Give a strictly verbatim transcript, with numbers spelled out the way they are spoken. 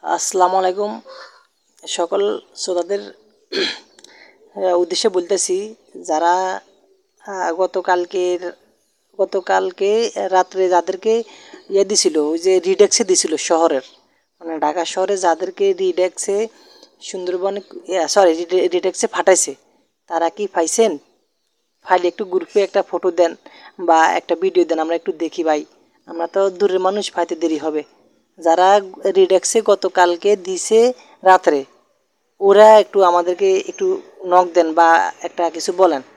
আসসালামু আলাইকুম সকল শ্রোতাদের উদ্দেশ্যে বলতেছি যারা আহ, গতকালকের গতকালকে রাত্রে যাদেরকে ইয়ে দিছিল ওই যে রিডেক্সে দিছিল শহরের মানে ঢাকা শহরে যাদেরকে রিডেক্সে সুন্দরবনে সরি রিডেক্সে ফাটাইছে তারা কি পাইছেন? ফাইলে একটু গ্রুপে একটা ফটো দেন বা একটা ভিডিও দেন, আমরা একটু দেখি ভাই। আমরা তো দূরের মানুষ, পাইতে দেরি হবে। যারা রিডেক্সে গতকালকে দিছে রাত্রে, ওরা একটু আমাদেরকে একটু নক দেন বা একটা কিছু বলেন।